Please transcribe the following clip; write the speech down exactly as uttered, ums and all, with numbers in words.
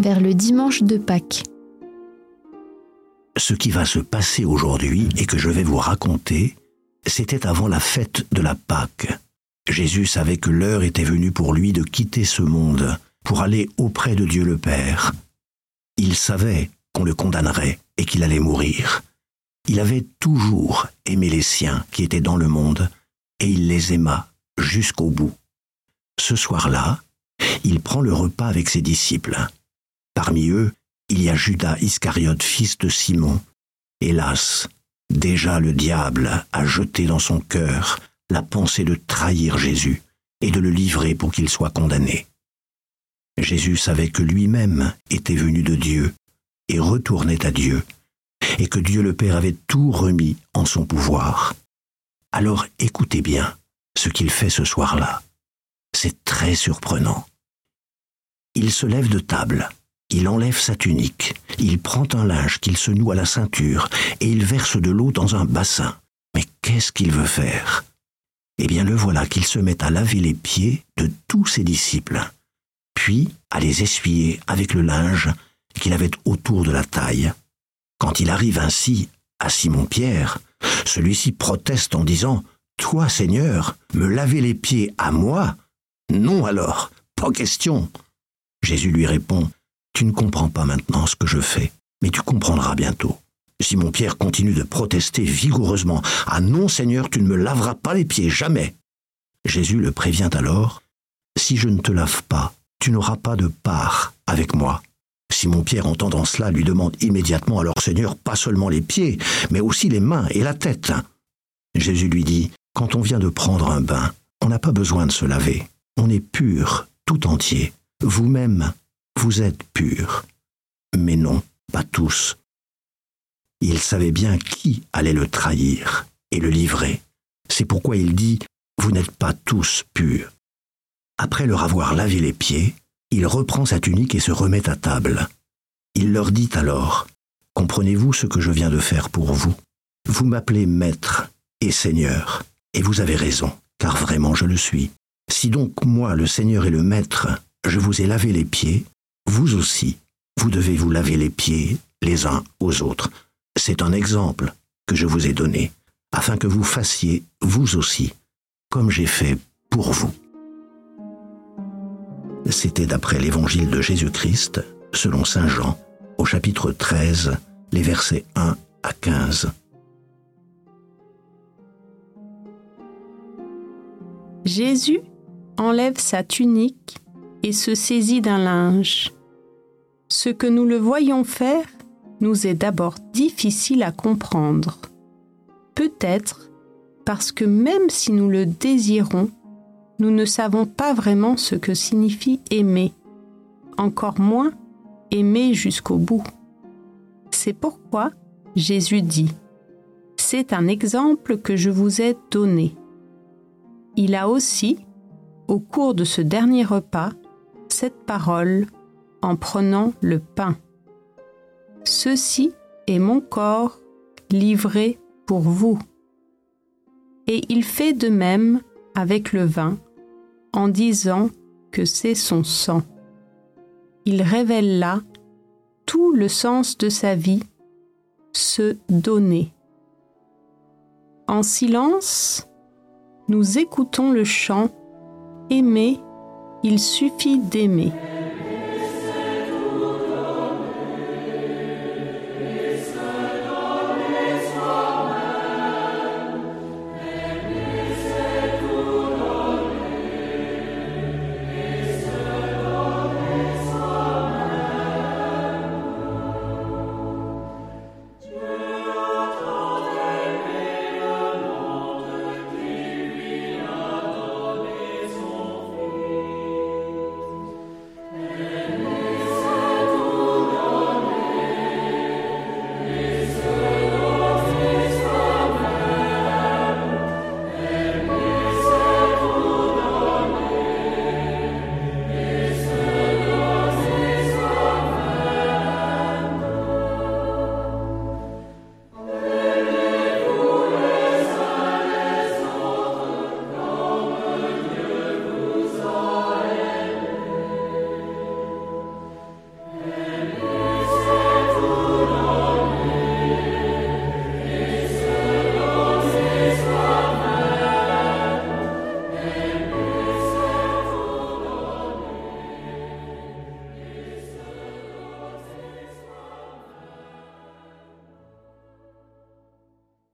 vers le dimanche de Pâques. Ce qui va se passer aujourd'hui et que je vais vous raconter, c'était avant la fête de la Pâque. Jésus savait que l'heure était venue pour lui de quitter ce monde pour aller auprès de Dieu le Père. Il savait qu'on le condamnerait et qu'il allait mourir. Il avait toujours aimé les siens qui étaient dans le monde et il les aima jusqu'au bout. Ce soir-là, il prend le repas avec ses disciples. Parmi eux, il y a Judas Iscariote, fils de Simon. Hélas, déjà le diable a jeté dans son cœur la pensée de trahir Jésus et de le livrer pour qu'il soit condamné. Jésus savait que lui-même était venu de Dieu et retournait à Dieu, et que Dieu le Père avait tout remis en son pouvoir. Alors écoutez bien ce qu'il fait ce soir-là. C'est très surprenant. Il se lève de table, il enlève sa tunique, il prend un linge qu'il se noue à la ceinture et il verse de l'eau dans un bassin. Mais qu'est-ce qu'il veut faire ? Eh bien, le voilà qu'il se met à laver les pieds de tous ses disciples, puis à les essuyer avec le linge qu'il avait autour de la taille. Quand il arrive ainsi à Simon-Pierre, celui-ci proteste en disant « Toi, Seigneur, me laver les pieds à moi ? Non alors, pas question !» Jésus lui répond « Tu ne comprends pas maintenant ce que je fais, mais tu comprendras bientôt. » Simon-Pierre continue de protester vigoureusement « Ah non, Seigneur, tu ne me laveras pas les pieds, jamais !» Jésus le prévient alors « Si je ne te lave pas, tu n'auras pas de part avec moi. » Simon-Pierre, entendant cela, lui demande immédiatement « Alors, Seigneur, pas seulement les pieds, mais aussi les mains et la tête. » Jésus lui dit « Quand on vient de prendre un bain, on n'a pas besoin de se laver. On est pur tout entier. Vous-même, vous êtes purs. Mais non, pas tous. » Il savait bien qui allait le trahir et le livrer. C'est pourquoi il dit « Vous n'êtes pas tous purs. » Après leur avoir lavé les pieds, il reprend sa tunique et se remet à table. Il leur dit alors « Comprenez-vous ce que je viens de faire pour vous ? Vous m'appelez Maître et Seigneur, et vous avez raison, car vraiment je le suis. Si donc moi, le Seigneur et le Maître, je vous ai lavé les pieds, vous aussi, vous devez vous laver les pieds les uns aux autres. C'est un exemple que je vous ai donné, afin que vous fassiez, vous aussi, comme j'ai fait pour vous. » C'était d'après l'Évangile de Jésus-Christ, selon saint Jean, au chapitre treize, les versets un à quinze. Jésus enlève sa tunique et se saisit d'un linge. Ce que nous le voyons faire nous est d'abord difficile à comprendre. Peut-être parce que même si nous le désirons, nous ne savons pas vraiment ce que signifie aimer, encore moins aimer jusqu'au bout. C'est pourquoi Jésus dit « C'est un exemple que je vous ai donné ». Il a aussi, au cours de ce dernier repas, cette parole en prenant le pain. « Ceci est mon corps livré pour vous. » Et il fait de même avec le vin, en disant que c'est son sang. Il révèle là tout le sens de sa vie, se donner. En silence, nous écoutons le chant « Aimer, il suffit d'aimer ». Yeah.